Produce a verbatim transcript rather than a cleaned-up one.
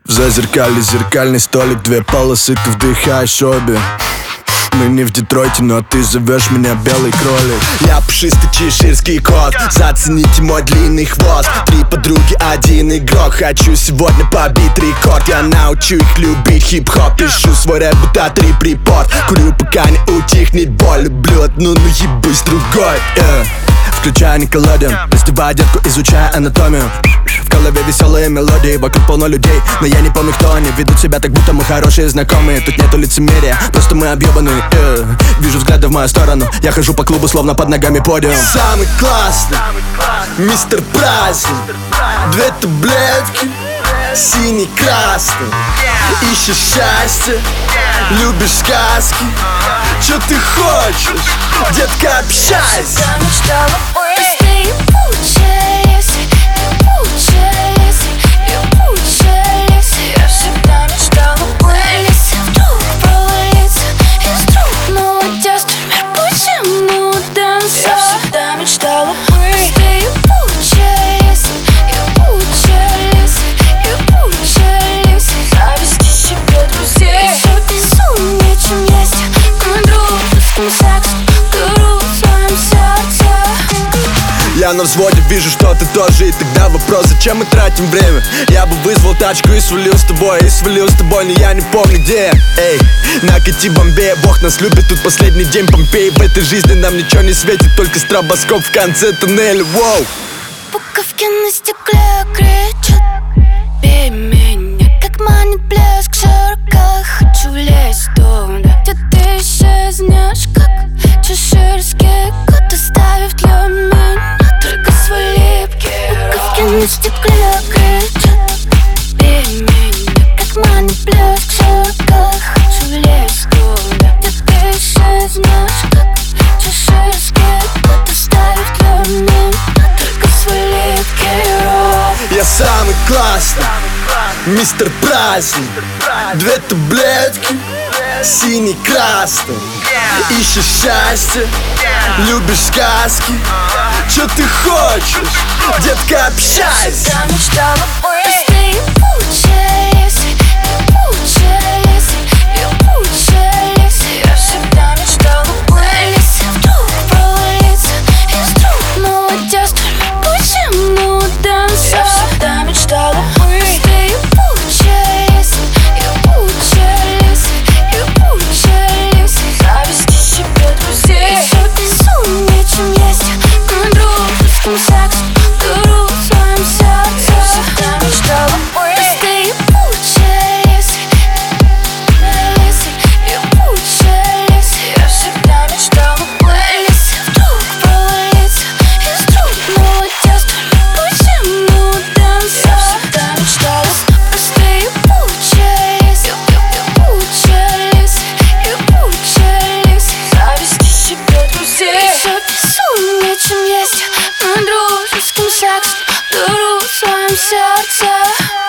В зазеркалье зеркальный столик, две полосы, ты вдыхаешь обе. Мы не в Детройте, но ты зовешь меня белый кролик. Я пушистый чеширский кот, зацените мой длинный хвост. Три подруги, один игрок, хочу сегодня побить рекорд. Я научу их любить хип-хоп, пишу свой рэп, будто три припорт. Курю, пока не утихнет боль, люблю одну, но ебусь другой. yeah. Включаю Никелодеон, раздеваю детку, изучая анатомию. В голове веселые мелодии, вокруг полно людей, но я не помню, кто они. Ведут себя так, будто мы хорошие знакомые. Тут нету лицемерия, просто мы объебанные. э. Вижу взгляды в мою сторону, я хожу по клубу, словно под ногами подиум. Самый классный, мистер Праздник. Две таблетки, синий, красный. Ищешь счастье, любишь сказки. Чё ты хочешь, детка, общайся. Я мечтала быстрее, получаясь, получаясь, получаясь. Я всегда мечтала вылезть, вдруг провалиться из рук. Молодец, мир, почему танца? Я всегда мечтала быстрее, получаясь, получаясь, получаясь. Завести себе друзей, еще безумнее, чем есть. Я на взводе, вижу, что ты тоже. И тогда вопрос, зачем мы тратим время? Я бы вызвал тачку и свалил с тобой. И свалил с тобой, но я не помню где. Эй, накати Бомбея, Бог нас любит. Тут последний день Помпеи. В этой жизни нам ничего не светит, только стробоскоп в конце туннеля. Воу. Буковки на стекле кричат: бей меня, как манит блеск в зеркалах. Хочу лезть туда, где ты исчезнешь, как чеширский кот, оставив для меня только свой липкий рот. Буковки на стекле кричат: бей меня, как манит блеск в зеркалах. Хочу лезть туда, где ты исчезнешь, как чеширский кот, оставив для меня только свой липкий рот. Я самый классный, мистер Праздник. Две таблетки, синий, красный. Ищешь счастье, любишь сказки. Чё ты хочешь, детка, общайся. Я мечтала быстрее, получаясь, получаясь, получаясь. Я всегда мечтала вылезть, вдруг провалиться из рук. Молодец, почему танца? Я всегда мечтала быстрее, получаясь, получаясь, получаясь. Завести себе друзей, еще безумнее, чем есть. Мы дружеским сексом беру в своем сердце. Я всегда мечтала быстрее, получаясь, получаясь. Я всегда мечтала вылезть, вдруг провалиться из рук. Молодец, почему танца? Я всегда мечтала быстрее, получаясь, получаясь, получаясь. Завести себе друзей, еще безумнее, чем есть. Мы дружеским сексом беру в своем сердце.